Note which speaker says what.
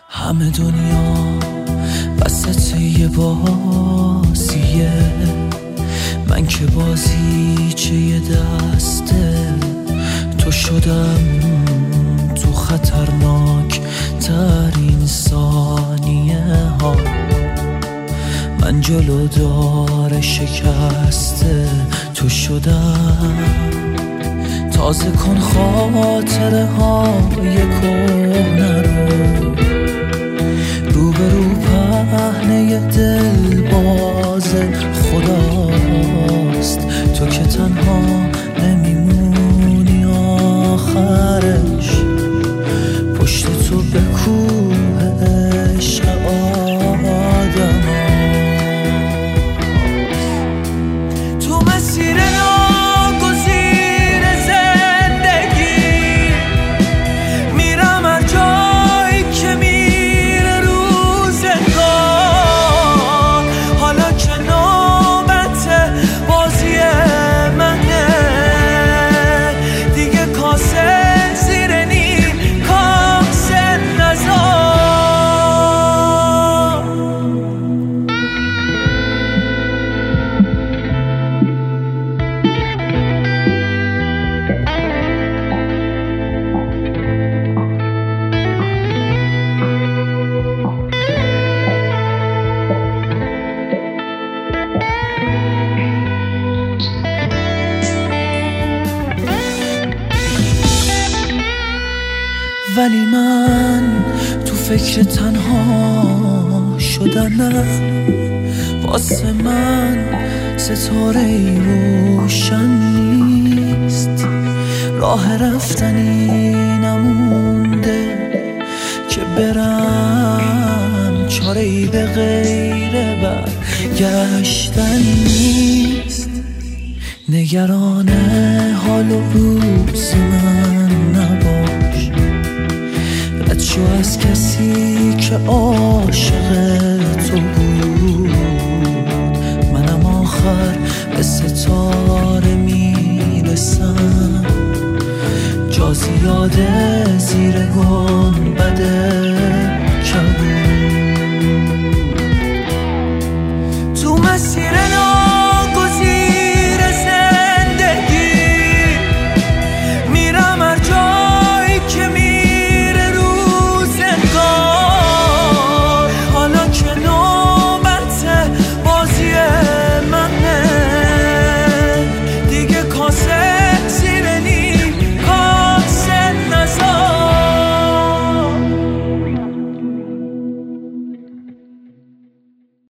Speaker 1: همه دنیا وسط یه بازیه، من که بازیچه یه دسته تو شدم تو خطرناک ترین ثانیه ها. من جلو دار شکسته تو شدم، تازه کن خاطره های کهنه رو به رو پهنه دل باز خداست. تو که تنها نمیمونی آخرش، پشت تو به کوه عشق آدم هاست. تو مسیر ناگزیر زندگی میرم هر جایی که میره روزگار. حالا که نوبت بازی منه، دیگه کاسه زیر نیم کاسه نزار. ولی من تو فکر تنها شدنم، واسه من ستاره روشن نیست. راه رفتنی نمونده که برم، چاره‌ای به غیر برگشتن نیست. نگران حال و روز من نباش، رد شو از کسی که عاشق تو بود. منم آخر به ستاره میرسم، جا زیاده زیر گل